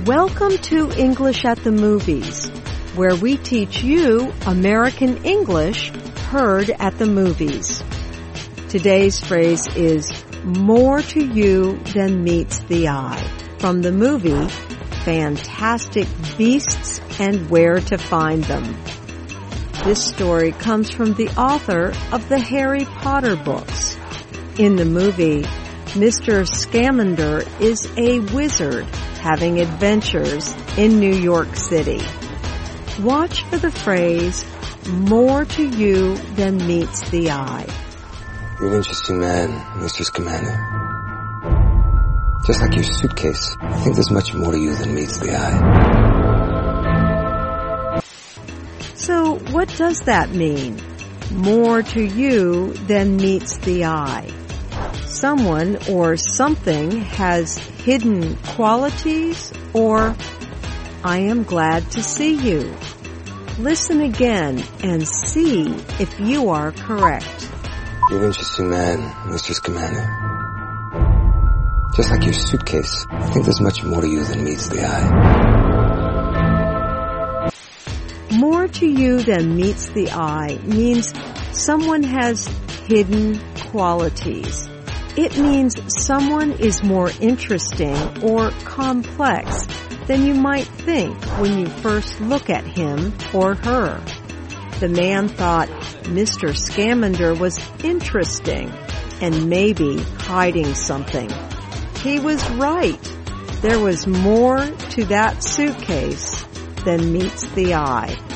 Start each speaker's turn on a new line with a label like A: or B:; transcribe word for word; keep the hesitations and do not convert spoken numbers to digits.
A: Welcome to English at the Movies, where we teach you American English heard at the movies. Today's phrase is more to you than meets the eye, from the movie Fantastic Beasts and Where to Find Them. This story comes from the author of the Harry Potter books. In the movie, Mister Scamander is a wizard having adventures in New York City. Watch for the phrase, more to you than meets the eye.
B: You're an interesting man, Mister Scamander. Just like your suitcase, I think there's much more to you than meets the eye.
A: So what does that mean? More to you than meets the eye. Someone or something has hidden qualities, or I am glad to see you. Listen again and see if you are correct.
B: You're an interesting man, Mister Scamander. Just like your suitcase, I think there's much more to you than meets the eye.
A: More to you than meets the eye means someone has hidden qualities. It means someone is more interesting or complex than you might think when you first look at him or her. The man thought Mister Scamander was interesting and maybe hiding something. He was right. There was more to that suitcase than meets the eye.